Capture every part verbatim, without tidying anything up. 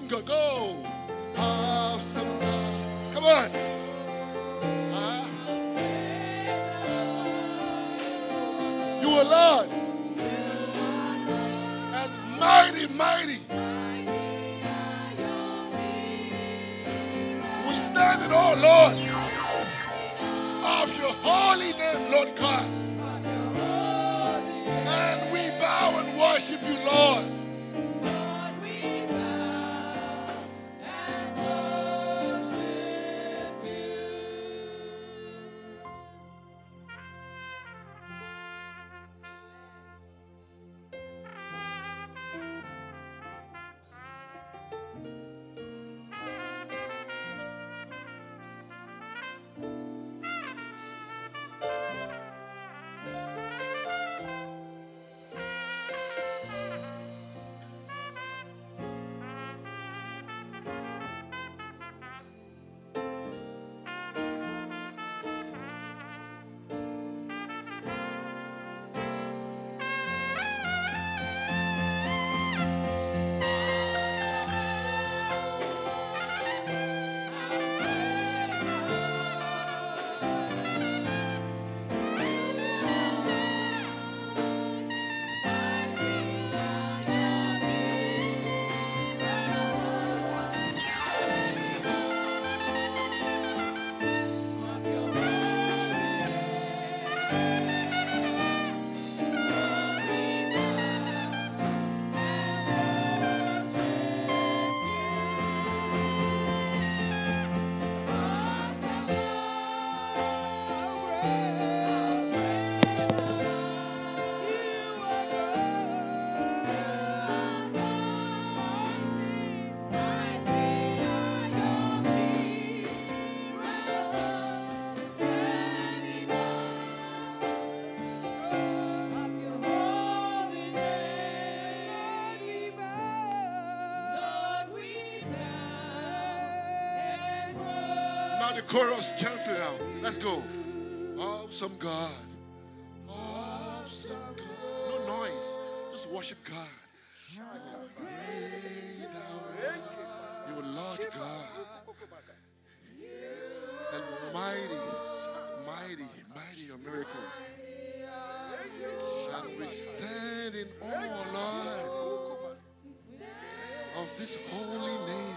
God. Go. Awesome God. Come on. Uh, you are Lord. And mighty, mighty. We stand in awe, Lord, of your holy name, Lord God. And we bow and worship you, Lord. The chorus gently now. Let's go. Awesome God. Awesome God. No noise. Just worship God. You are Lord God. And mighty, mighty, mighty your miracles. And we stand in awe, Lord, of this holy name.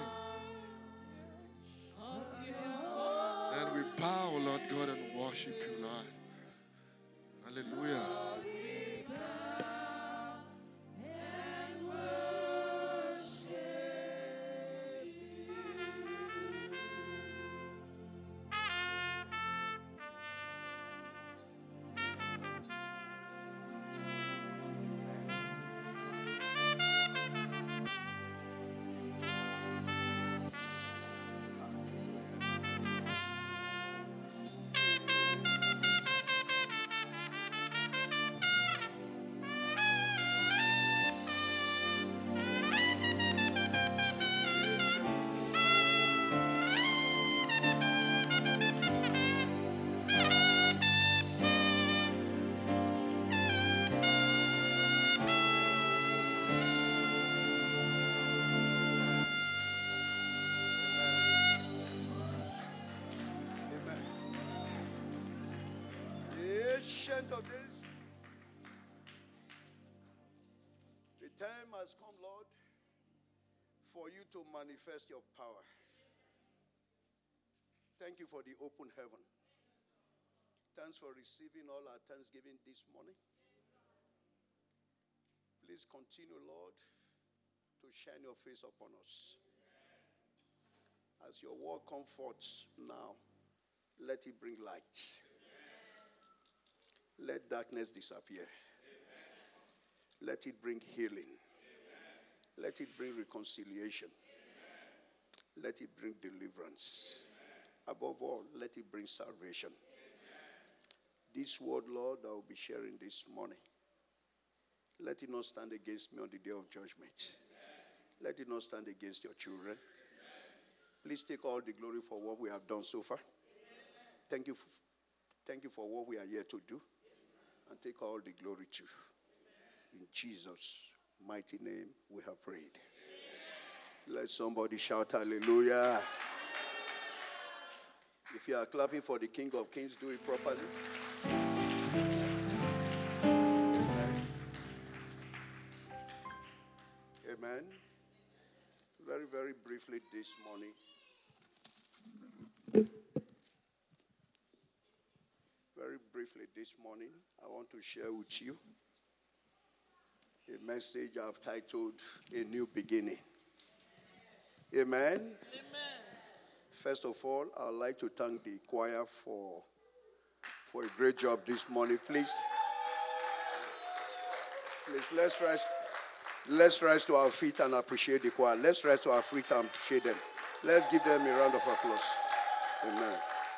And we bow, Lord God, and worship you, Lord. Hallelujah. Of this, the time has come, Lord, for you to manifest your power. Thank you for the open heaven. Thanks for receiving all our thanksgiving this morning. Please continue, Lord, to shine your face upon us. As your word comforts now, let it bring light. Let darkness disappear. Amen. Let it bring healing. Amen. Let it bring reconciliation. Amen. Let it bring deliverance. Amen. Above all, let it bring salvation. Amen. This word, Lord, I will be sharing this morning. Let it not stand against me on the day of judgment. Amen. Let it not stand against your children. Amen. Please take all the glory for what we have done so far. Amen. Thank you, for, thank you for what we are here to do. And take all the glory to. In Jesus' mighty name we have prayed. Let somebody shout hallelujah. If you are clapping for the King of Kings, do it properly. Amen. Amen. Very, very briefly this morning. Very briefly this morning, I want to share with you a message I've titled A New Beginning. Amen. Amen. First of all, I'd like to thank the choir for, for a great job this morning. Please, please let's rise, let's rise to our feet and appreciate the choir. Let's rise to our feet and appreciate them. Let's give them a round of applause. Amen.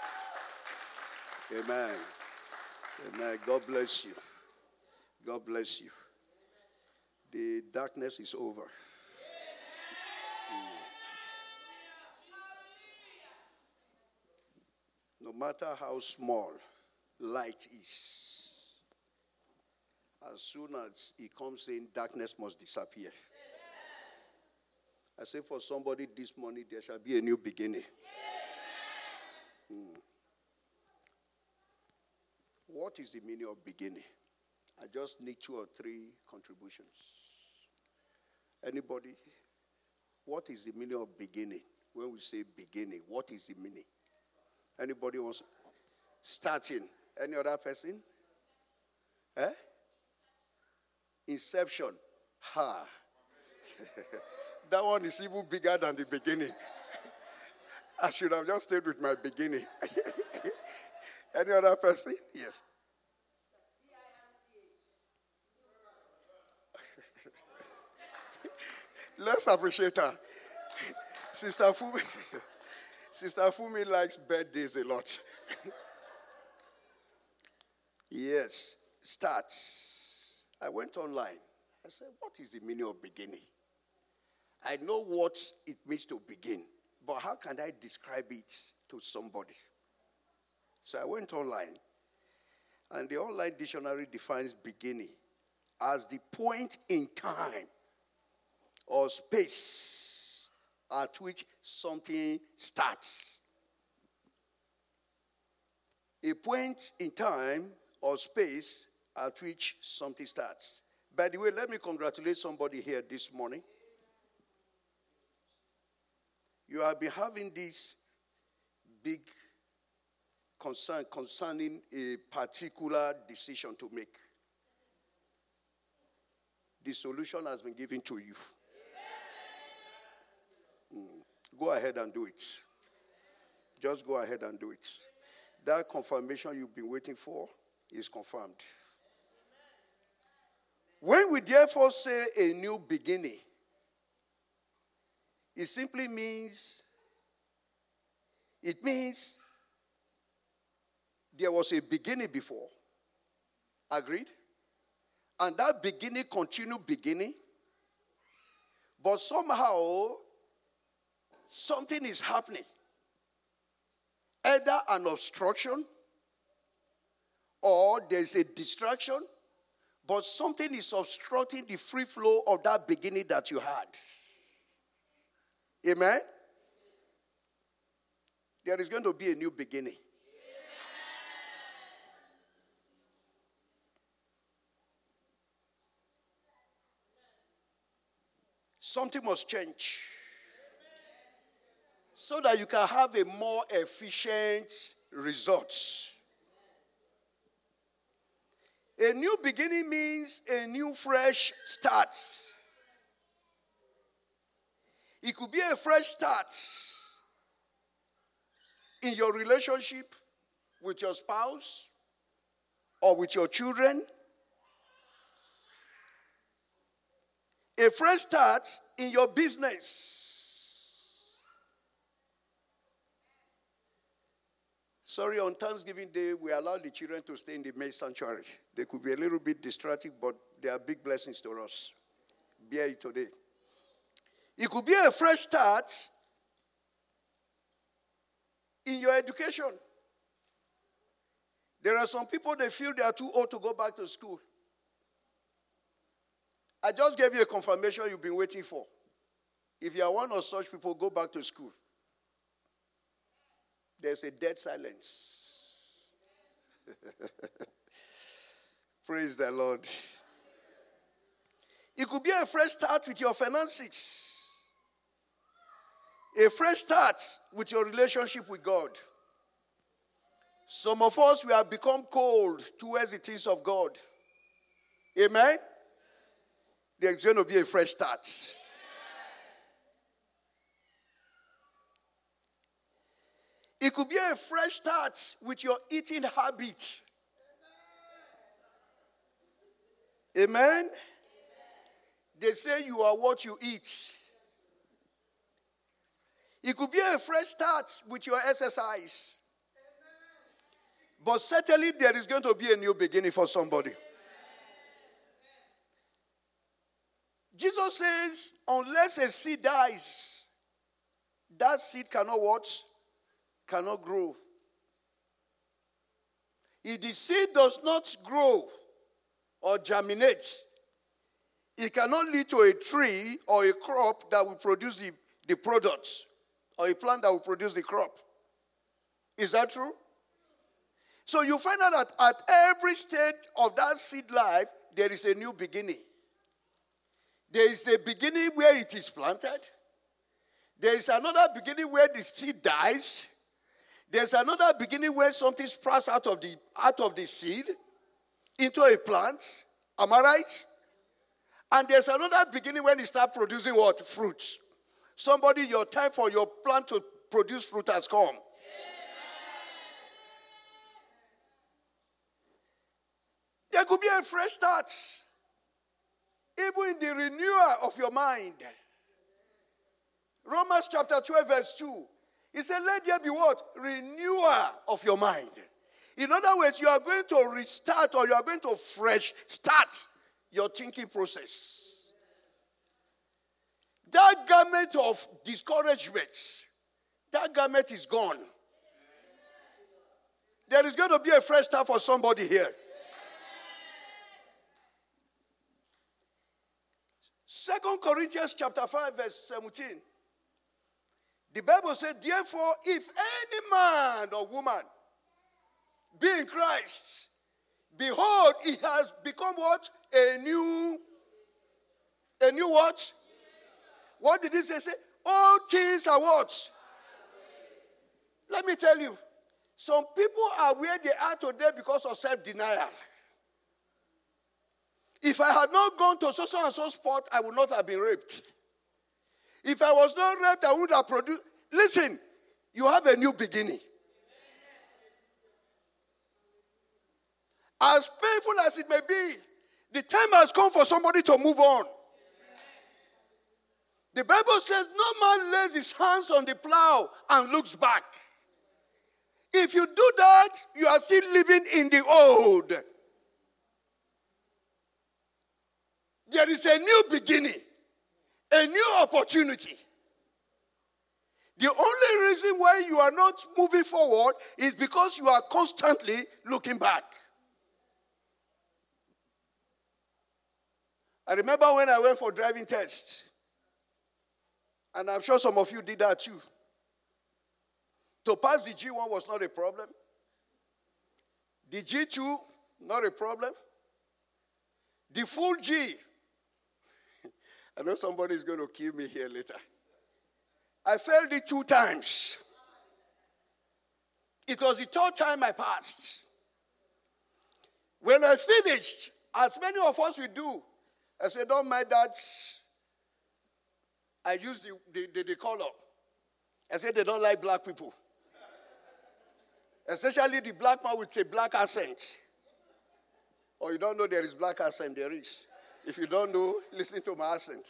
Amen. Amen. God bless you. God bless you. The darkness is over. No matter how small light is, as soon as it comes in, darkness must disappear. I say for somebody this morning, there shall be a new beginning. Hmm. What is the meaning of beginning? I just need two or three contributions. Anybody? What is the meaning of beginning? When we say beginning, what is the meaning? Anybody wants starting? Any other person? Eh? Inception. Ha. That one is even bigger than the beginning. I should have just stayed with my beginning. Any other person? Yes. Let's appreciate her. Sister Fumi. Sister Fumi likes birthdays a lot. Yes. Starts. I went online. I said, what is the meaning of beginning? I know what it means to begin, but how can I describe it to somebody? So I went online, and the online dictionary defines beginning as the point in time or space at which something starts. A point in time or space at which something starts. By the way, let me congratulate somebody here this morning. You have been having this big concern concerning a particular decision to make. The solution has been given to you. Mm. Go ahead and do it. Just go ahead and do it. That confirmation you've been waiting for is confirmed. When we therefore say a new beginning, it simply means, it means there was a beginning before. Agreed? And that beginning continued beginning. But somehow, something is happening. Either an obstruction, or there's a distraction, but something is obstructing the free flow of that beginning that you had. Amen? There is going to be a new beginning. Something must change so that you can have a more efficient result. A new beginning means a new fresh start. It could be a fresh start in your relationship with your spouse or with your children. A fresh start in your business. Sorry, on Thanksgiving Day, we allow the children to stay in the main sanctuary. They could be a little bit distracting, but they are big blessings to us. Bear it today. It could be a fresh start in your education. There are some people, they feel they are too old to go back to school. I just gave you a confirmation you've been waiting for. If you are one of such people, go back to school. There's a dead silence. Praise the Lord. It could be a fresh start with your finances. A fresh start with your relationship with God. Some of us, we have become cold towards the things of God. Amen? There's going to be a fresh start. It could be a fresh start with your eating habits. Amen? They say you are what you eat. It could be a fresh start with your exercise. But certainly there is going to be a new beginning for somebody. Jesus says, unless a seed dies, that seed cannot what? Cannot grow. If the seed does not grow or germinate, it cannot lead to a tree or a crop that will produce the, the products, or a plant that will produce the crop. Is that true? So you find out that at every stage of that seed life, there is a new beginning. There is a beginning where it is planted. There is another beginning where the seed dies. There's another beginning where something sprouts out of the out of the seed into a plant. Am I right? And there's another beginning when it starts producing what? Fruits. Somebody, your time for your plant to produce fruit has come. There could be a fresh start. Even in the renewal of your mind. Romans chapter twelve verse two. He said, let there be what? Renewal of your mind. In other words, you are going to restart, or you are going to fresh start your thinking process. That garment of discouragement, that garment is gone. There is going to be a fresh start for somebody here. Second Corinthians chapter five verse seventeen. The Bible said, therefore, if any man or woman be in Christ, behold, he has become what? A new, a new what? What did he say? Say, all things are what? Let me tell you, some people are where they are today because of self-denial. If I had not gone to so so and so spot, I would not have been raped. If I was not raped, I would have produced. Listen, you have a new beginning. As painful as it may be, the time has come for somebody to move on. The Bible says, no man lays his hands on the plow and looks back. If you do that, you are still living in the old. There is a new beginning, a new opportunity. The only reason why you are not moving forward is because you are constantly looking back. I remember when I went for driving test, and I'm sure some of you did that too. To pass the G one was not a problem. The G two, not a problem. The full G, I know somebody is going to kill me here later. I failed it two times. It was the third time I passed. When I finished, as many of us will do, I said, don't mind that. I used the, the, the, the color. I said they don't like black people. Especially the black man with a black accent. Or you don't know there is black accent, there is. If you don't know, listen to my accent.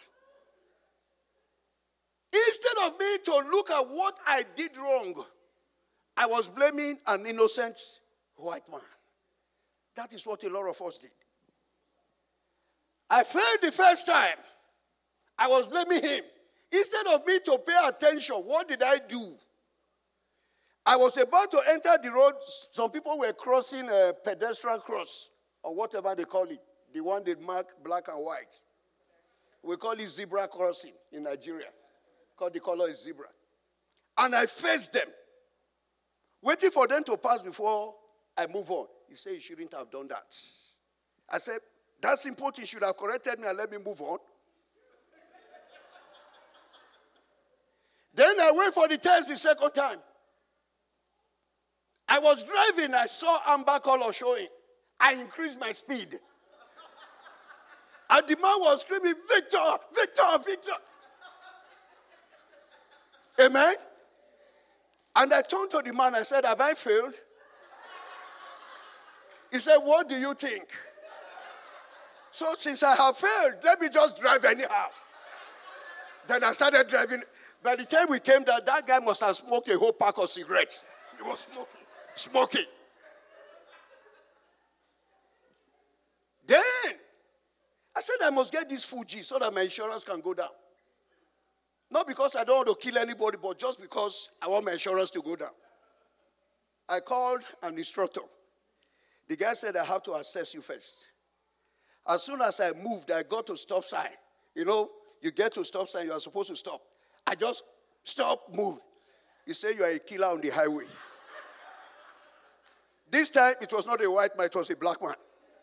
Instead of me to look at what I did wrong, I was blaming an innocent white man. That is what a lot of us did. I failed the first time. I was blaming him. Instead of me to pay attention, what did I do? I was about to enter the road. Some people were crossing a pedestrian cross, or whatever they call it. The one they mark black and white. We call it zebra crossing in Nigeria. because the color is zebra. And I faced them, waiting for them to pass before I move on. He said, you shouldn't have done that. I said, that simple thing should have corrected me and let me move on. Then I wait for the test the second time. I was driving, I saw amber color showing. I increased my speed. And the man was screaming, Victor, Victor, Victor. Amen? And I turned to the man, I said, have I failed? He said, what do you think? So since I have failed, let me just drive anyhow. Then I started driving. By the time we came there, that guy must have smoked a whole pack of cigarettes. He was smoking. Smoking. Then, I said I must get this Fuji so that my insurance can go down. Not because I don't want to kill anybody, but just because I want my insurance to go down. I called an instructor. The guy said, I have to assess you first. As soon as I moved, I got to stop sign. You know, you get to stop sign, you are supposed to stop. I just stop, move. He said, you are a killer on the highway. This time, it was not a white man, it was a black man.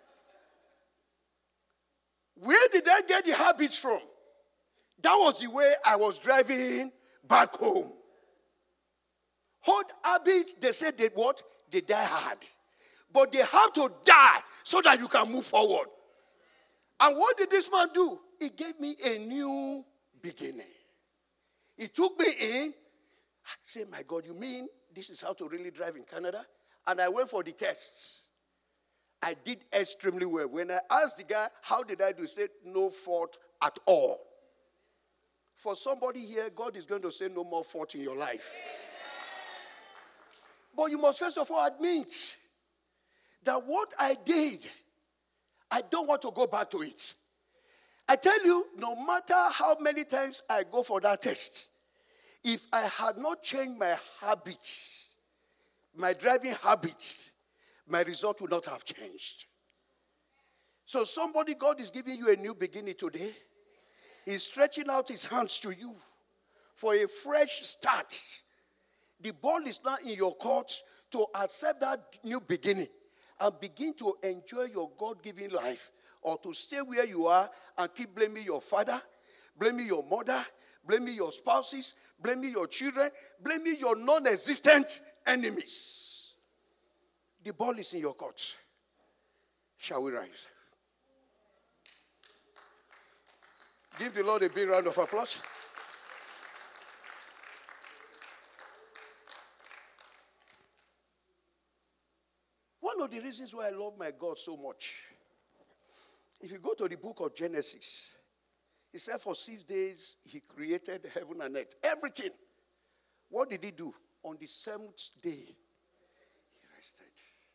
Where did I get the habits from? That was the way I was driving back home. Old habits, they said they what? They die hard. But they have to die so that you can move forward. And what did this man do? He gave me a new beginning. He took me in. I said, my God, you mean this is how to really drive in Canada? And I went for the tests. I did extremely well. When I asked the guy, how did I do? He said, no fault at all. For somebody here, God is going to say no more fault in your life. But you must first of all admit that what I did, I don't want to go back to it. I tell you, no matter how many times I go for that test, if I had not changed my habits, my driving habits, my result would not have changed. So somebody, God is giving you a new beginning today. He's stretching out his hands to you for a fresh start. The ball is now in your court to accept that new beginning and begin to enjoy your God-given life, or to stay where you are and keep blaming your father, blaming your mother, blaming your spouses, blaming your children, blaming your non-existent enemies. The ball is in your court. Shall we rise? Give the Lord a big round of applause. One of the reasons why I love my God so much, if you go to the book of Genesis, he said for six days he created heaven and earth. Everything. What did he do? On the seventh day, he rested.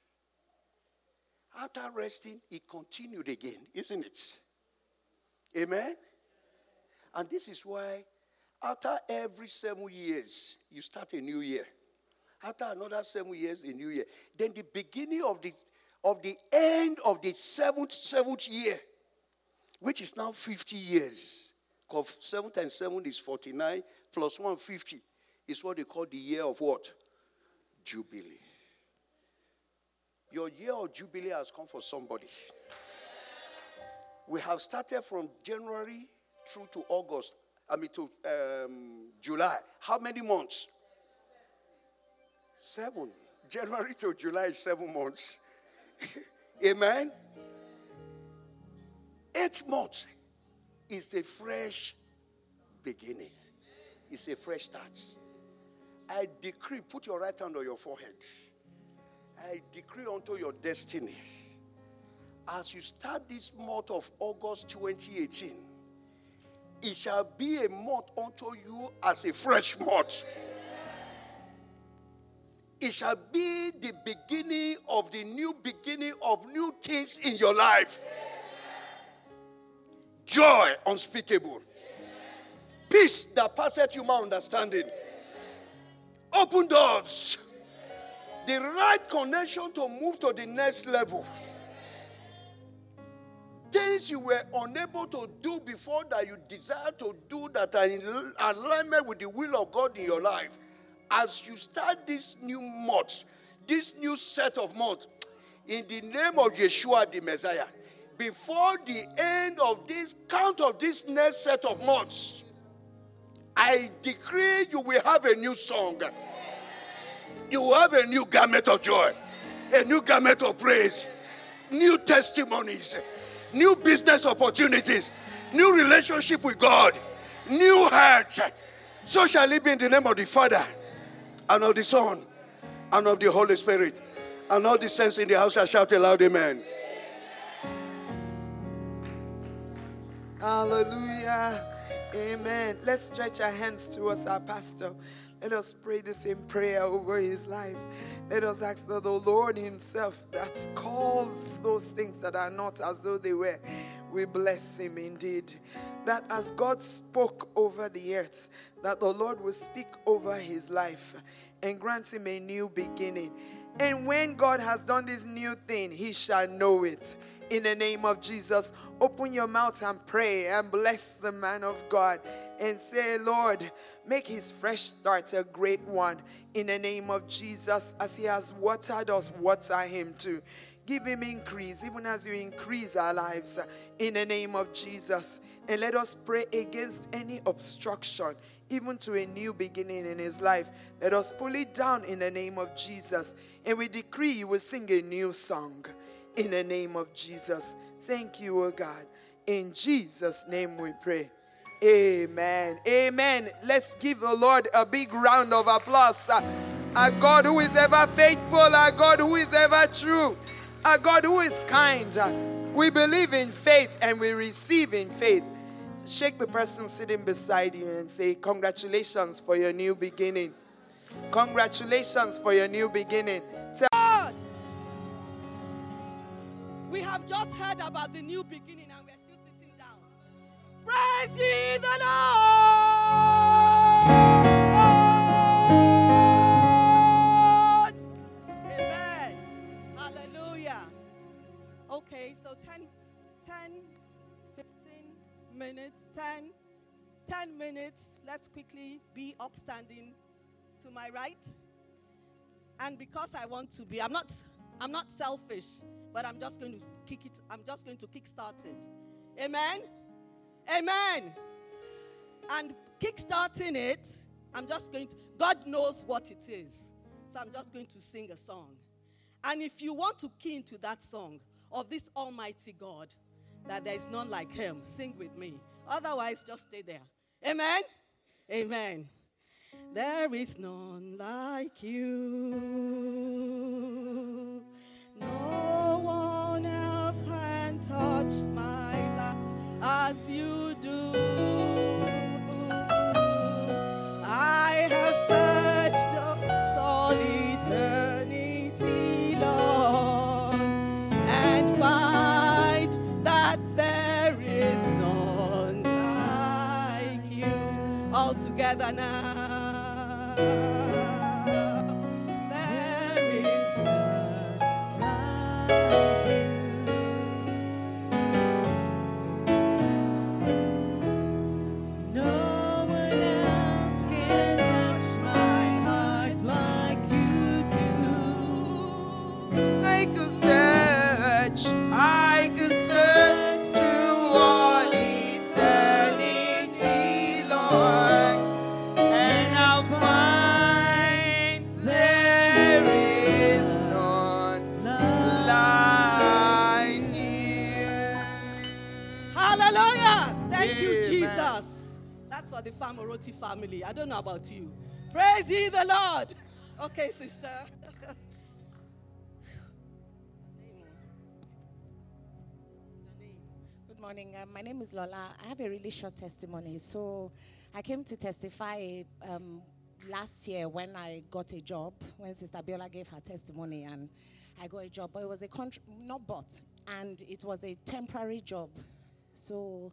After resting, he continued again, isn't it? Amen? And this is why after every seven years, you start a new year. After another seven years, a new year. Then the beginning of the of the end of the seventh, seventh year, which is now fifty years. Because seven times seven is forty-nine, plus one hundred fifty is what they call the year of what? Jubilee. Your year of Jubilee has come for somebody. We have started from January through to August. I mean to um, July. How many months? Seven. January to July is seven months. Amen. Eight months is a fresh beginning. It's a fresh start. I decree, put your right hand on your forehead. I decree unto your destiny. As you start this month of August twenty eighteen, it shall be a month unto you as a fresh month. It shall be the beginning of the new beginning of new things in your life. Joy unspeakable. Peace that passeth human understanding. Open doors. The right connection to move to the next level. Things things you were unable to do before that you desire to do that are in alignment with the will of God in your life, as you start this new month, this new set of months, in the name of Yeshua the Messiah, before the end of this count of this next set of months, I decree you will have a new song. You will have a new garment of joy, a new garment of praise, new testimonies, new business opportunities, new relationship with God, new hearts. So shall it be in the name of the Father, and of the Son, and of the Holy Spirit. And all the saints in the house shall shout aloud, amen. Hallelujah. Amen. Let's stretch our hands towards our pastor. Let us pray the same prayer over his life. Let us ask that the Lord himself that calls those things that are not as though they were, we bless him indeed. That as God spoke over the earth, that the Lord will speak over his life and grant him a new beginning. And when God has done this new thing, he shall know it. In the name of Jesus, open your mouth and pray and bless the man of God and say, Lord, make his fresh start a great one. In the name of Jesus, as he has watered us, water him too. Give him increase, even as you increase our lives. In the name of Jesus. And let us pray against any obstruction, even to a new beginning in his life. Let us pull it down in the name of Jesus. And we decree you will sing a new song in the name of Jesus. Thank you, oh God. In Jesus' name we pray. Amen. Amen. Let's give the Lord a big round of applause. Our God who is ever faithful, our God who is ever true, our God who is kind. We believe in faith and we receive in faith. Shake the person sitting beside you and say, congratulations for your new beginning. Congratulations for your new beginning. Tell God, we have just heard about the new beginning and we're still sitting down. Praise ye the Lord. Amen. Hallelujah. Okay, so ten, ten, fifteen minutes, ten, ten minutes. Let's quickly be upstanding to my right. And because I want to be, I'm not, I'm not selfish, but I'm just going to kick it, I'm just going to kickstart it. Amen? Amen. And kickstarting it, I'm just going to, God knows what it is. So I'm just going to sing a song. And if you want to key into that song of this almighty God, that there is none like him, sing with me. Otherwise, just stay there. Amen? Amen. There is none like you. No one else can touch my life as you do. I have searched all eternity long and find that there is none like you. All together now. There is none like you. No one else can touch my life like you do. I could search, I could search through all eternity, Lord, and I'll find there is none like you. Hallelujah. Thank you, Amen. Jesus. That's for the Famoroti family. I don't know about you. Praise ye the Lord. Okay, sister. Good morning. Uh, my name is Lola. I have a really short testimony. So I came to testify um, last year when I got a job, when Sister Biola gave her testimony, and I got a job. But it was a contract, not bought, and it was a temporary job. So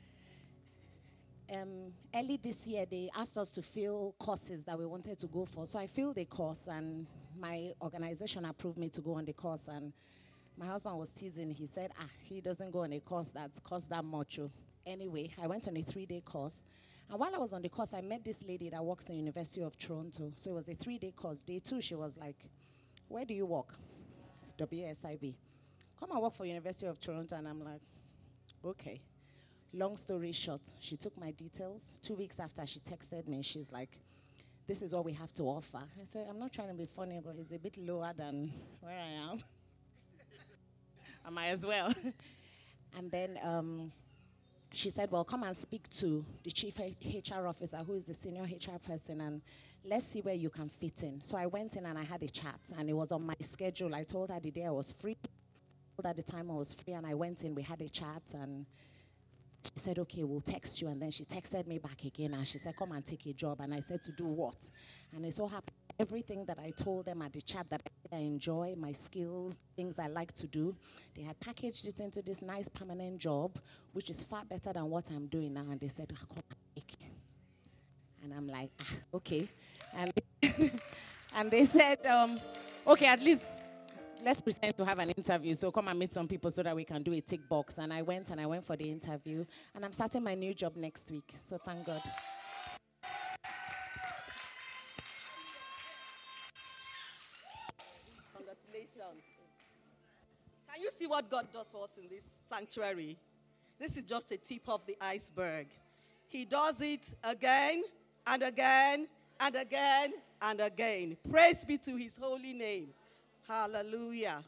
um, early this year, they asked us to fill courses that we wanted to go for. So I filled the course, and my organization approved me to go on the course. And My husband was teasing. He said, ah, he doesn't go on a course that costs that much. Oh. Anyway, I went on a three-day course. And while I was on the course, I met this lady that works in University of Toronto. So it was a three-day course. Day two, she was like, where do you work? W S I B. Come and work for University of Toronto. And I'm like, okay. Long story short, she took my details. Two weeks after, she texted me. She's like, this is what we have to offer. I said, I'm not trying to be funny, but it's a bit lower than where I am. I might as well. And then um, she said, well, come and speak to the chief H R officer, who is the senior H R person, and let's see where you can fit in. So I went in and I had a chat, and it was on my schedule. I told her the day I was free, I told her the time I was free, and I went in, we had a chat, and she said, okay, we'll text you. And then she texted me back again, and she said, come and take a job. And I said, to do what? And it so happened, everything that I told them at the chat that I enjoy, my skills, things I like to do, they had packaged it into this nice permanent job, which is far better than what I'm doing now. And they said, ah, come and take. And I'm like, ah, okay. And, and they said, um, okay, at least let's pretend to have an interview. So come and meet some people so that we can do a tick box. And I went and I went for the interview. And I'm starting my new job next week. So thank God. Congratulations. Can you see what God does for us in this sanctuary? This is just a tip of the iceberg. He does it again and again and again and again. Praise be to his holy name. Hallelujah.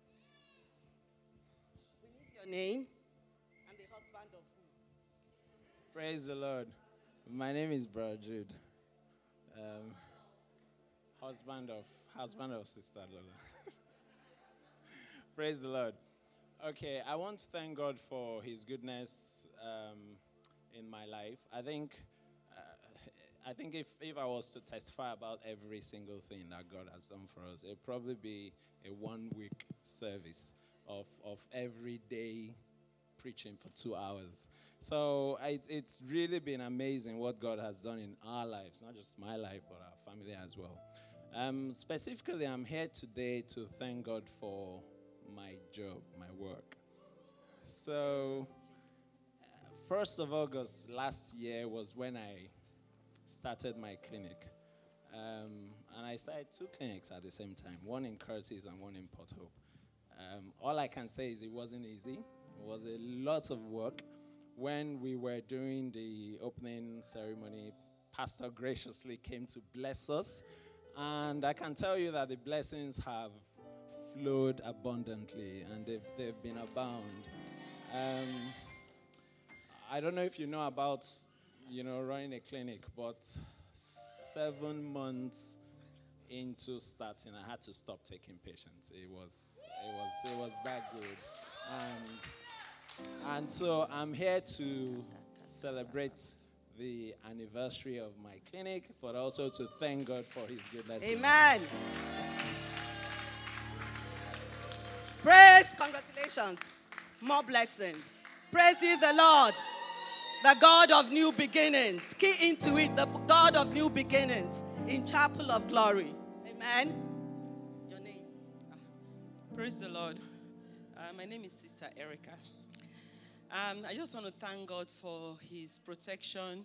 We need your name and the husband of who? Praise the Lord. My name is Brother Jude. Um, husband of husband of Sister Lola. Praise the Lord. Okay, I want to thank God for his goodness um, in my life. I think I think if, if I was to testify about every single thing that God has done for us, it would probably be a one-week service of, of every day preaching for two hours. So it, it's really been amazing what God has done in our lives, not just my life, but our family as well. Um, specifically, I'm here today to thank God for my job, my work. So, first of August last year was when I started my clinic. Um, and I started two clinics at the same time, one in Curtis and one in Port Hope. Um, all I can say is it wasn't easy. It was a lot of work. When we were doing the opening ceremony, Pastor graciously came to bless us. And I can tell you that the blessings have flowed abundantly, and they've, they've been abound. Um, I don't know if you know about you know, running a clinic, but seven months into starting, I had to stop taking patients. It was, it was, it was that good. And, and so I'm here to celebrate the anniversary of my clinic, but also to thank God for his goodness. Amen. Praise, congratulations. More blessings. Praise ye the Lord. The God of new beginnings. Key into it, the God of new beginnings in Chapel of Glory. Amen. Your name. Praise the Lord. Uh, my name is Sister Erica. Um, I just want to thank God for his protection.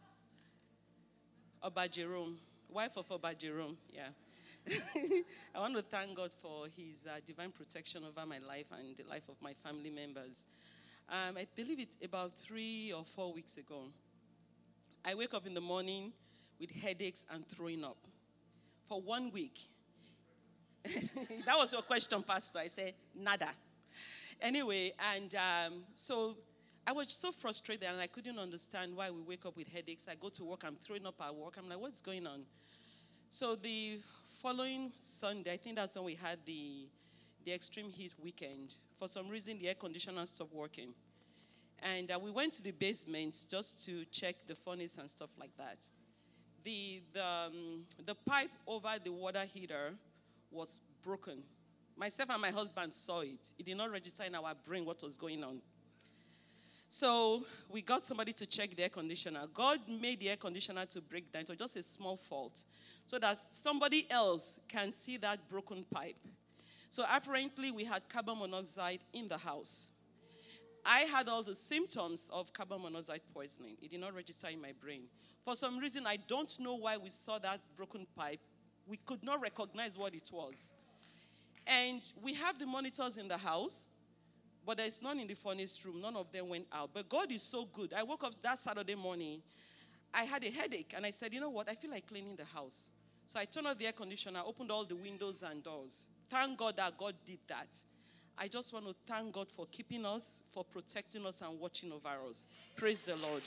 Oba Jerome, wife of Oba Jerome, yeah. I want to thank God for his uh, divine protection over my life and the life of my family members. Um, I believe it's about three or four weeks ago. I wake up in the morning with headaches and throwing up for one week. That was your question, Pastor. I said, nada. Anyway, and um, so I was so frustrated and I couldn't understand why we wake up with headaches. I go to work, I'm throwing up at work. I'm like, what's going on? So the following Sunday, I think that's when we had the, the extreme heat weekend. For some reason, the air conditioner stopped working. And uh, we went to the basement just to check the furnace and stuff like that. The, the, um, the pipe over the water heater was broken. Myself and my husband saw it. It did not register in our brain what was going on. So we got somebody to check the air conditioner. God made the air conditioner to break down. It was just a small fault so that somebody else can see that broken pipe. So apparently we had carbon monoxide in the house. I had all the symptoms of carbon monoxide poisoning. It did not register in my brain. For some reason, I don't know why we saw that broken pipe. We could not recognize what it was. And we have the monitors in the house, but there's none in the furnace room. None of them went out. But God is so good. I woke up that Saturday morning. I had a headache, and I said, you know what? I feel like cleaning the house. So I turned off the air conditioner, opened all the windows and doors. Thank God that God did that. I just want to thank God for keeping us, for protecting us and watching over us. Praise the Lord.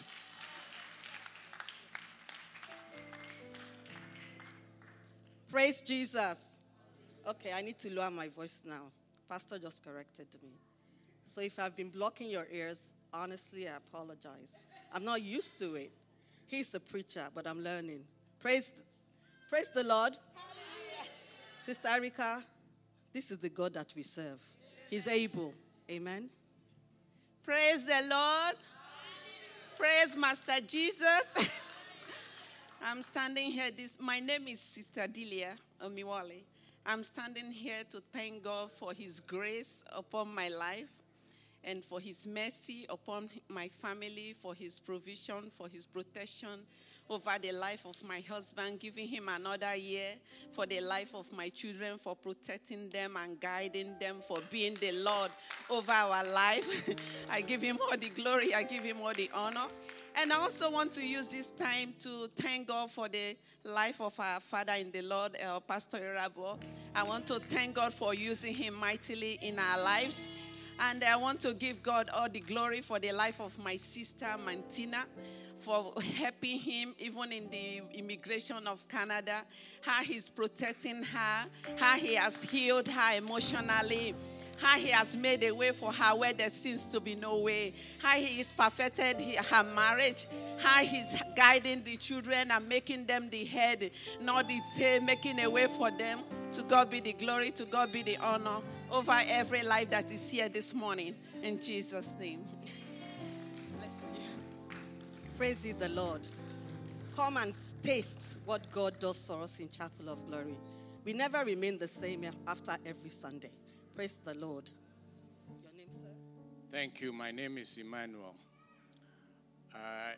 Praise Jesus. Okay, I need to lower my voice now. Pastor just corrected me. So if I've been blocking your ears, honestly, I apologize. I'm not used to it. He's a preacher, but I'm learning. Praise, praise the Lord. Hallelujah. Sister Erica, this is the God that we serve. He's able. Amen. Praise the Lord. Praise Master Jesus. I'm standing here. This my name is Sister Delia Omiwale. I'm standing here to thank God for his grace upon my life and for his mercy upon my family, for his provision, for his protection over the life of my husband, giving him another year, for the life of my children, for protecting them and guiding them, for being the Lord over our life. I give him all the glory. I give him all the honor. And I also want to use this time to thank God for the life of our father in the Lord, uh, Pastor Irabo. I want to thank God for using him mightily in our lives. And I want to give God all the glory for the life of my sister, Mantina, for helping him even in the immigration of Canada, how he's protecting her, how he has healed her emotionally, how he has made a way for her where there seems to be no way, how he has perfected her marriage, how he's guiding the children and making them the head, not the tail, making a way for them. To God be the glory, to God be the honor over every life that is here this morning. In Jesus' name. Bless you. Praise ye the Lord. Come and taste what God does for us in Chapel of Glory. We never remain the same after every Sunday. Praise the Lord. Your name, sir? Thank you. My name is Emmanuel. Uh,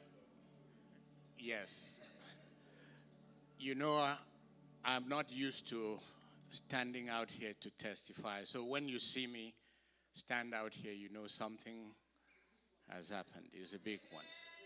yes. You know, uh, I'm not used to standing out here to testify. So when you see me stand out here, you know something has happened. It's a big one.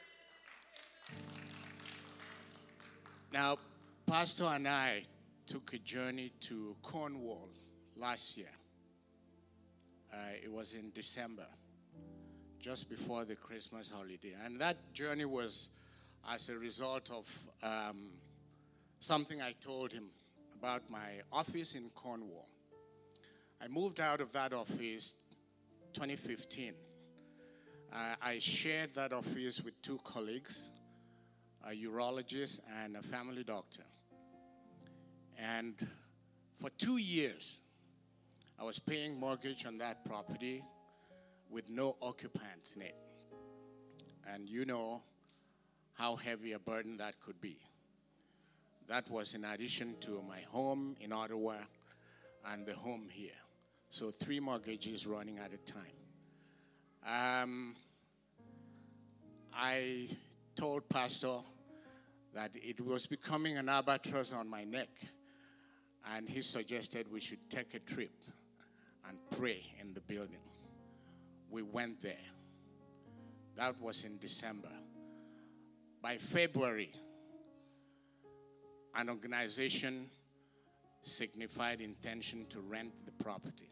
Now, Pastor and I took a journey to Cornwall last year. Uh, it was in December, just before the Christmas holiday. And that journey was as a result of um, something I told him about my office in Cornwall. I moved out of that office twenty fifteen. Uh, I shared that office with two colleagues, a urologist and a family doctor. And for two years, I was paying mortgage on that property with no occupant in it. And you know how heavy a burden that could be. That was in addition to my home in Ottawa and the home here. So three mortgages running at a time. Um, I told Pastor that it was becoming an albatross on my neck. And he suggested we should take a trip and pray in the building. We went there. That was in December. By February, an organization signified intention to rent the property.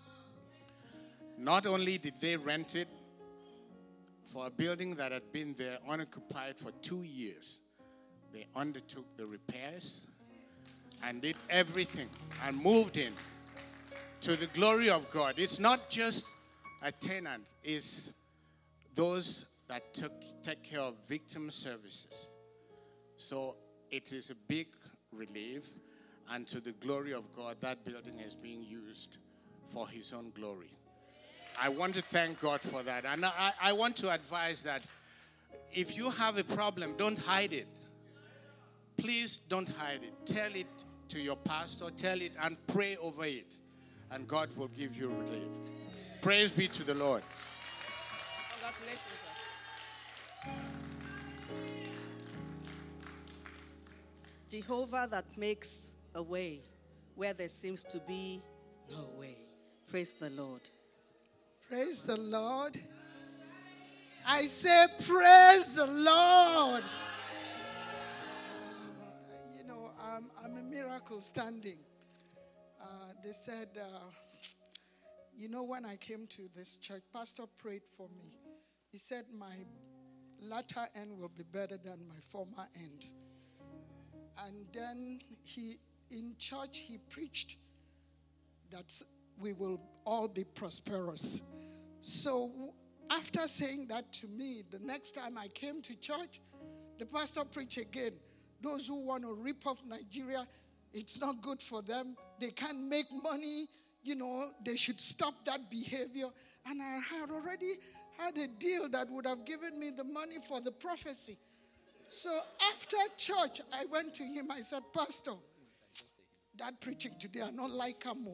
Not only did they rent it for a building that had been there unoccupied for two years, they undertook the repairs and did everything and moved in to the glory of God. It's not just a tenant, it's those that took, take care of victim services. So it is a big relief, and to the glory of God, that building is being used for his own glory. I want to thank God for that. And I, I want to advise that if you have a problem, don't hide it. Please don't hide it. Tell it to your pastor, tell it and pray over it. and God will give you relief. Praise be to the Lord. Congratulations, sir. Jehovah that makes a way where there seems to be no way. Praise the Lord. Praise the Lord. I say, praise the Lord. Uh, you know, I'm, I'm a miracle standing. Uh, they said, uh, you know, when I came to this church, Pastor prayed for me. He said, my latter end will be better than my former end. And then he, in church, he preached that we will all be prosperous. So after saying that to me, the next time I came to church, the pastor preached again. Those who want to rip off Nigeria, it's not good for them. They can't make money. You know, they should stop that behavior. And I had already had a deal that would have given me the money for the prophecy. So after church, I went to him. I said, Pastor, that preaching today, I don't like him.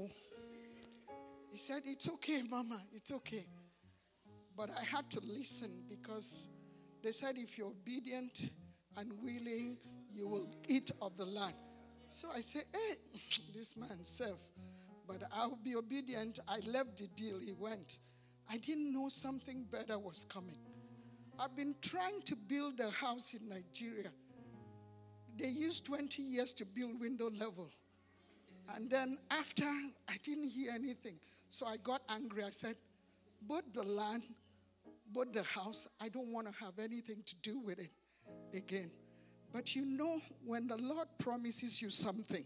He said, it's okay, Mama, it's okay. But I had to listen because they said if you're obedient and willing, you will eat of the land. So I said, hey, this man self. But I'll be obedient. I left the deal. He went. I didn't know something better was coming. I've been trying to build a house in Nigeria. They used twenty years to build window level. And then after, I didn't hear anything. So I got angry. I said, both the land, both the house, I don't want to have anything to do with it again. But you know, when the Lord promises you something,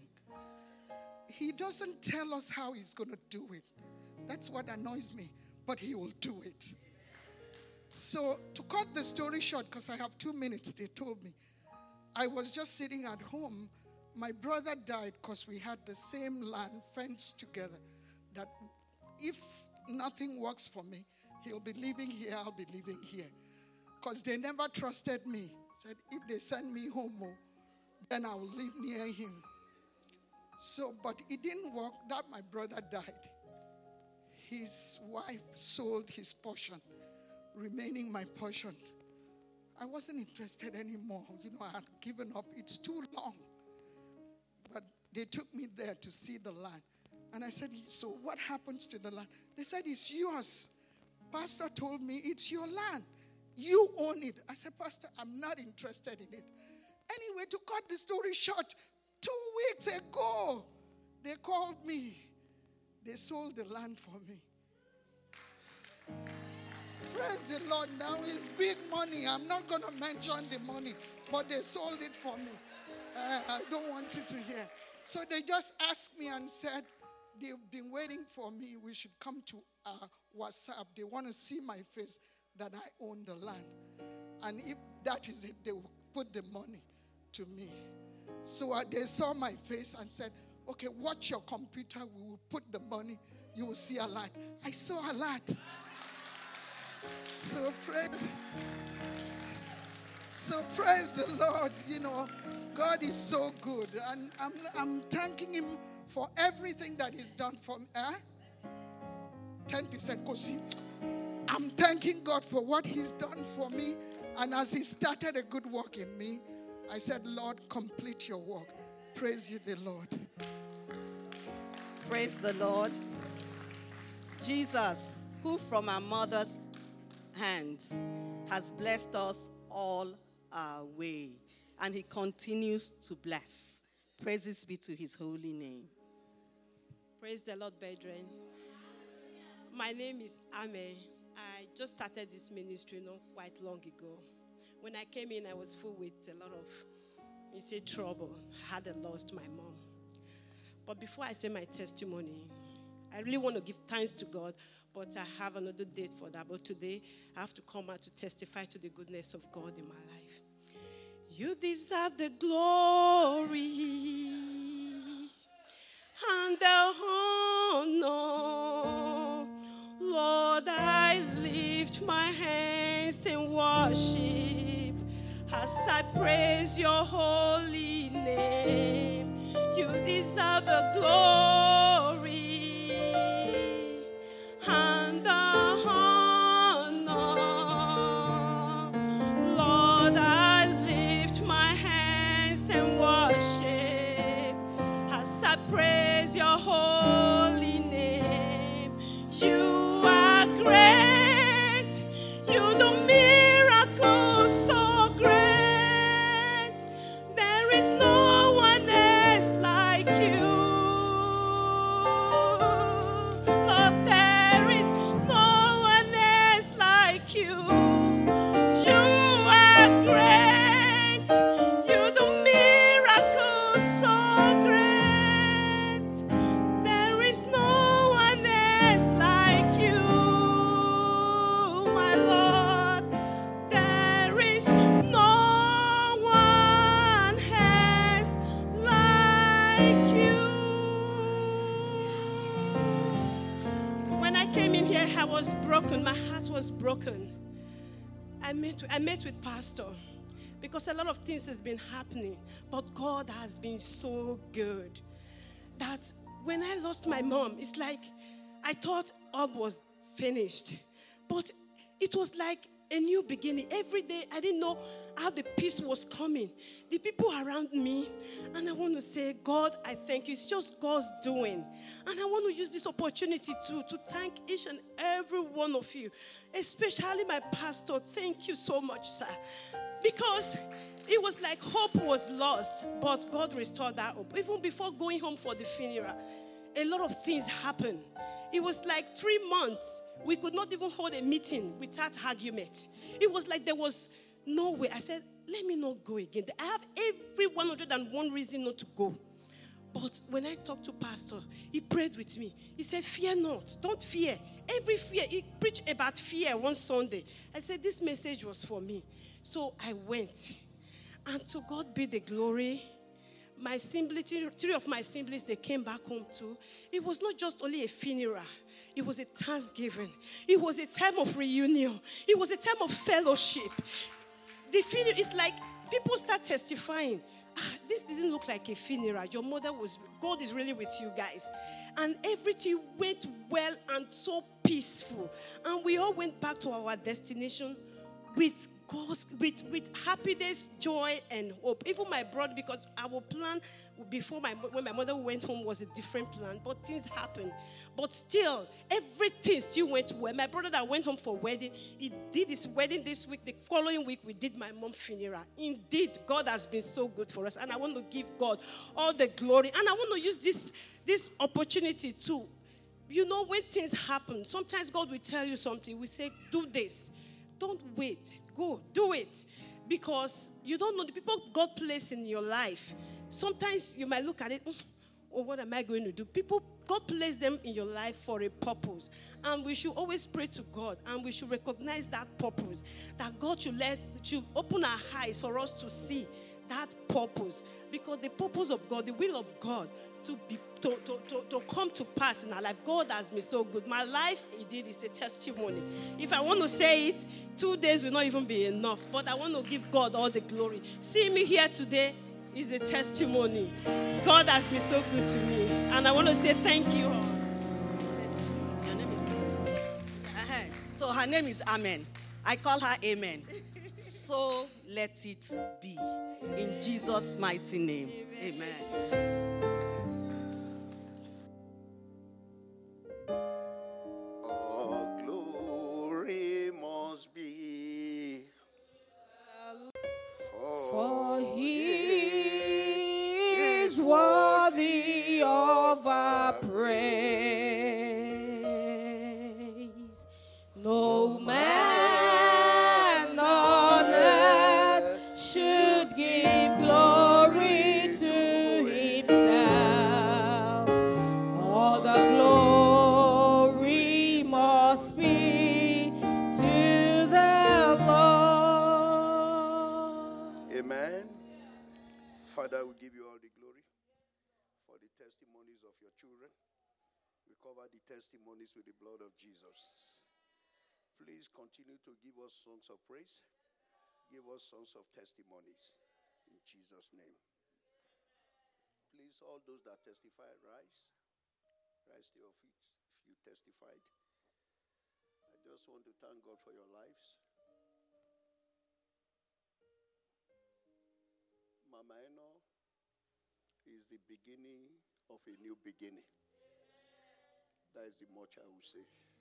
he doesn't tell us how he's going to do it. That's what annoys me. But he will do it. So to cut the story short, because I have two minutes, they told me. I was just sitting at home. My brother died because we had the same land fenced together. That if nothing works for me, he'll be living here, I'll be living here. Because they never trusted me. Said, if they send me home, then I will live near him. So, but it didn't work. That my brother died. His wife sold his portion, remaining my portion. I wasn't interested anymore. You know, I had given up. It's too long. But they took me there to see the land. And I said, so what happens to the land? They said, it's yours. Pastor told me, it's your land. You own it. I said, Pastor, I'm not interested in it. Anyway, to cut the story short, two weeks ago, they called me. They sold the land for me. Praise the Lord. Now it's big money. I'm not going to mention the money, but they sold it for me. Uh, I don't want you to hear. So they just asked me and said, they've been waiting for me. We should come to uh, WhatsApp. They want to see my face that I own the land. And if that is it, they will put the money to me. So uh, they saw my face and said, okay, watch your computer. We will put the money. You will see a lot. I saw a lot. So praise, so praise the Lord. You know, God is so good. And I'm, I'm thanking him for everything that he's done for me. Eh? ten percent. Because I'm thanking God for what he's done for me. And as he started a good work in me, I said, Lord, complete your work. Praise you, the Lord. Praise the Lord. Jesus, who from our mother's hands has blessed us all our way. And he continues to bless. Praises be to his holy name. Praise the Lord, brethren. My name is Ame. I just started this ministry not quite long ago. When I came in, I was full with a lot of, you say, trouble. I had lost my mom. But before I say my testimony, I really want to give thanks to God, but I have another date for that. But today, I have to come out to testify to the goodness of God in my life. You deserve the glory and the honor. Lord, I lift my hands in worship as I praise your holy name. You deserve the glory heart was broken. I met, I met with Pastor because a lot of things has been happening, but God has been so good that when I lost my mom, it's like I thought all was finished, but it was like a new beginning. Every day, I didn't know how the peace was coming. The people around me, and I want to say, God, I thank you. It's just God's doing. And I want to use this opportunity to, to thank each and every one of you, especially my pastor. Thank you so much, sir. Because it was like hope was lost, but God restored that hope. Even before going home for the funeral, a lot of things happened. It was like three months. We could not even hold a meeting without argument. It was like there was no way. I said, let me not go again. I have every one hundred and one reason not to go. But when I talked to Pastor, he prayed with me. He said, fear not. Don't fear. Every fear. He preached about fear one Sunday. I said, this message was for me. So I went. And to God be the glory. My siblings, three of my siblings, they came back home too. It was not just only a funeral. It was a Thanksgiving. It was a time of reunion. It was a time of fellowship. The funeral is like people start testifying. Ah, this doesn't look like a funeral. Your mother was, God is really with you guys. And everything went well and so peaceful. And we all went back to our destination with God's, with, with happiness, joy, and hope. Even my brother, because our plan before my when my mother went home was a different plan, but things happened. But still, everything still went well. My brother that went home for wedding, he did his wedding this week. The following week, we did my mom's funeral. Indeed, God has been so good for us, and I want to give God all the glory. And I want to use this this opportunity too. You know, when things happen, sometimes God will tell you something. We say, do this. Don't wait. Go. Do it. Because you don't know the people God placed in your life. Sometimes you might look at it, oh, what am I going to do? People, God placed them in your life for a purpose. And we should always pray to God. And we should recognize that purpose. That God should let, should open our eyes for us to see that purpose. Because the purpose of God, the will of God, to be to, to, to, to come to pass in our life. God has been so good. My life, indeed, is a testimony. If I want to say it, two days will not even be enough. But I want to give God all the glory. Seeing me here today is a testimony. God has been so good to me. And I want to say thank you all. Your name is uh-huh. So her name is Amen. I call her Amen. So let it be. In Jesus' mighty name. Amen. Amen. Worthy of our praise. No man on earth should give glory to himself. All the glory must be to the Lord. Amen. Father, we give you all the glory for the testimonies of your children. We cover the testimonies with the blood of Jesus. Please continue to give us songs of praise. Give us songs of testimonies. In Jesus' name. Please, all those that testified, rise. Rise to your feet if you testified. I just want to thank God for your lives. Mama Eno is the beginning of a new beginning. That is the much I will say.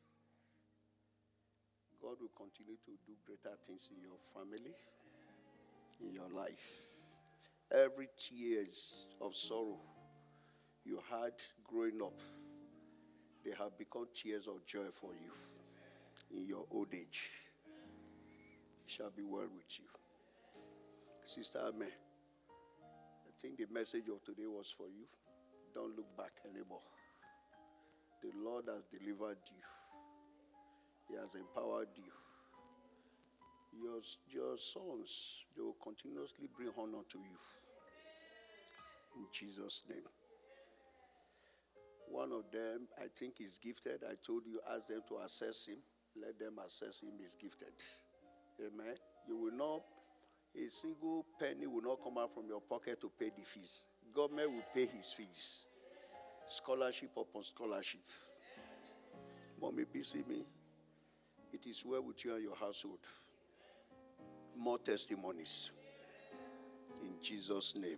God will continue to do greater things in your family, in your life. Every tears of sorrow you had growing up, they have become tears of joy for you in your old age. It shall be well with you. Sister Ame, I think the message of today was for you. Don't look back anymore. The Lord has delivered you. He has empowered you. Your, your sons, they will continuously bring honor to you. In Jesus' name. One of them, I think, is gifted. I told you, ask them to assess him. let them assess him is gifted. Amen. You will not, a single penny will not come out from your pocket to pay the fees. Government will pay his fees. Scholarship upon scholarship. Mommy, see me. It is well with you and your household. More testimonies. In Jesus' name.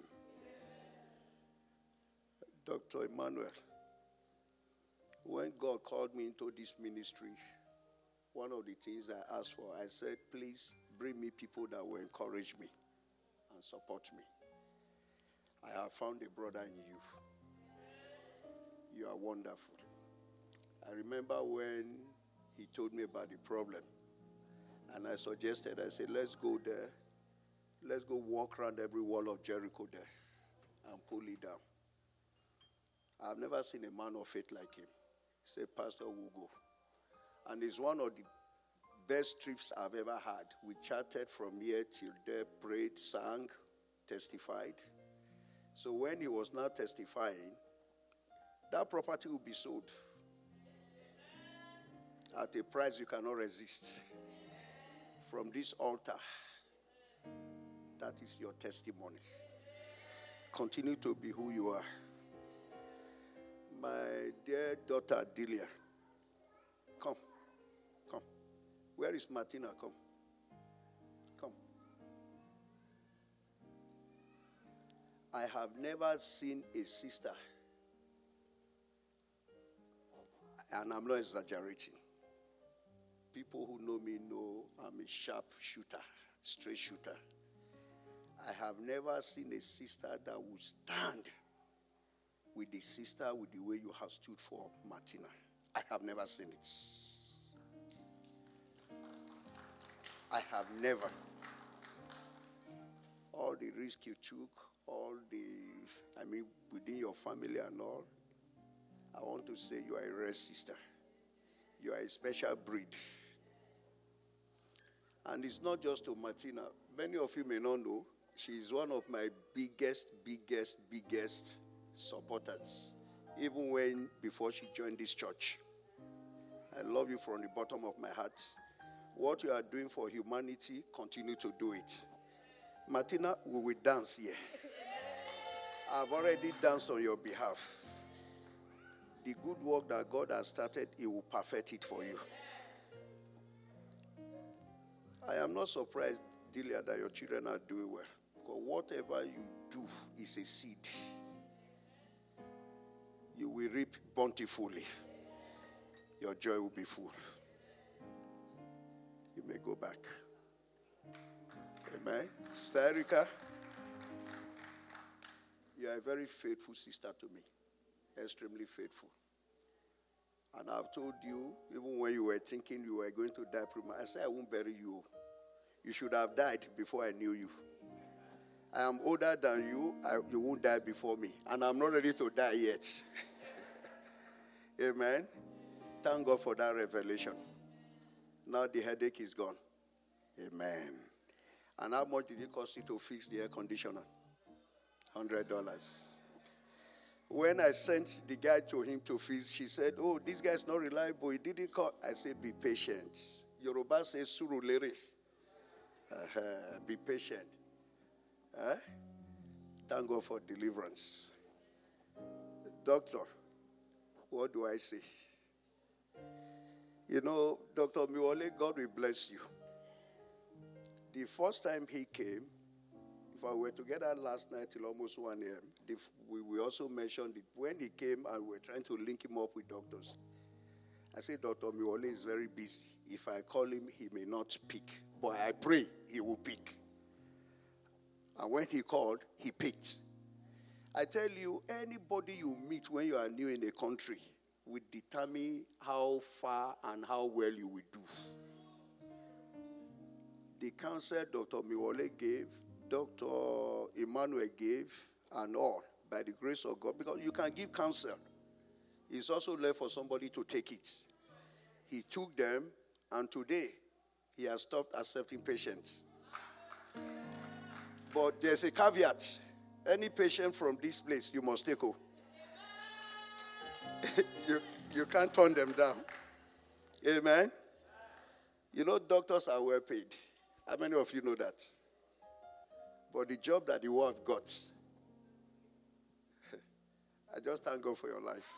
Doctor Emmanuel, when God called me into this ministry, one of the things I asked for, I said, please bring me people that will encourage me and support me. I have found a brother in you. You are wonderful. I remember when he told me about the problem, and I suggested, I said, let's go there. Let's go walk around every wall of Jericho there and pull it down. I've never seen a man of faith like him. He said, Pastor, we'll go. And it's one of the best trips I've ever had. We chatted from here till there, prayed, sang, testified. So when he was now testifying, that property will be sold at a price you cannot resist. From this altar, that is your testimony. Continue to be who you are. My dear daughter Delia, come, come. Where is Martina? Come, come. I have never seen a sister, and I'm not exaggerating. People who know me know I'm a sharp shooter, straight shooter. I have never seen a sister that would stand with the sister with the way you have stood for Martina. I have never seen it. I have never. All the risk you took, all the, I mean, within your family and all, I want to say you are a rare sister. You are a special breed. And it's not just to Martina. Many of you may not know, she is one of my biggest, biggest, biggest supporters. Even when, before she joined this church. I love you from the bottom of my heart. What you are doing for humanity, continue to do it. Martina, we will dance here. I've already danced on your behalf. The good work that God has started, He will perfect it for you. I am not surprised, Delia, that your children are doing well. Because whatever you do is a seed. You will reap bountifully. Your joy will be full. You may go back. Amen. Sister Erica, you are a very faithful sister to me. Extremely faithful. And I've told you, even when you were thinking you were going to die, I said, I won't bury you. You should have died before I knew you. I am older than you. I, you won't die before me. And I'm not ready to die yet. Amen. Thank God for that revelation. Now the headache is gone. Amen. And how much did it cost you to fix the air conditioner? one hundred dollars. When I sent the guy to him to fix, she said, oh, this guy is not reliable. He didn't call. I said, be patient. Yoruba says, surulere. Uh-huh. Be patient. Huh? Thank God for deliverance. Doctor, what do I say? You know, Doctor Miwole, God will bless you. The first time he came, if I were together last night till almost one a.m., we, we also mentioned it. When he came and we were trying to link him up with doctors, I said, Doctor Miwole is very busy. If I call him, he may not pick. But I pray he will pick. And when he called, he picked. I tell you, anybody you meet when you are new in a country will determine how far and how well you will do. The counsel Doctor Miwole gave, Doctor Emmanuel gave, and all, by the grace of God, because you can give counsel. It's also left for somebody to take it. He took them, and today, he has stopped accepting patients. But there's a caveat. Any patient from this place, you must take home. you, you can't turn them down. Amen? You know, doctors are well paid. How many of you know that? But the job that the wife got, I just thank God for your life.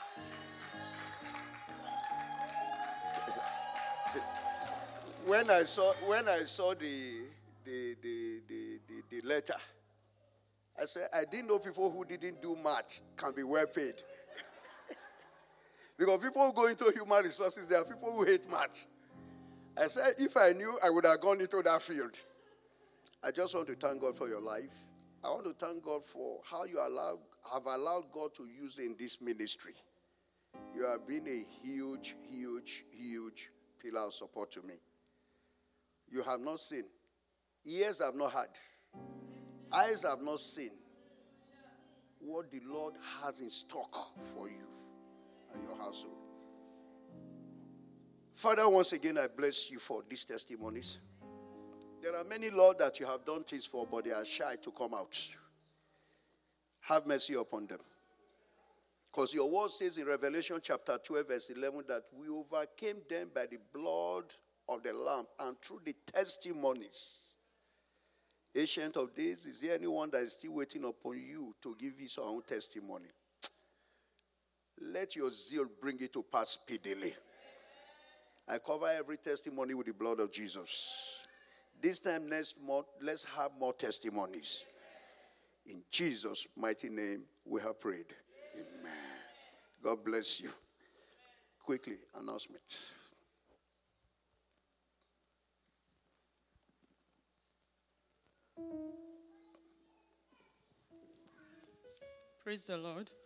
when I saw when I saw the the the the, the, the letter, I said, I didn't know people who didn't do maths can be well paid. Because people who go into human resources, there are people who hate maths. I said, if I knew, I would have gone into that field. I just want to thank God for your life. I want to thank God for how you allow, have allowed God to use in this ministry. You have been a huge, huge, huge pillar of support to me. You have not seen. Ears have not heard. Eyes have not seen what the Lord has in stock for you and your household. Father, once again, I bless you for these testimonies. There are many, Lord, that you have done things for, but they are shy to come out. Have mercy upon them. Because your word says in Revelation chapter twelve, verse eleven, that we overcame them by the blood of the Lamb and through the testimonies. Ancient of days, is there anyone that is still waiting upon you to give his own testimony? Let your zeal bring it to pass speedily. I cover every testimony with the blood of Jesus. This time, next month, let's have more testimonies. In Jesus' mighty name, we have prayed. Amen. God bless you. Quickly, announcement. Praise the Lord.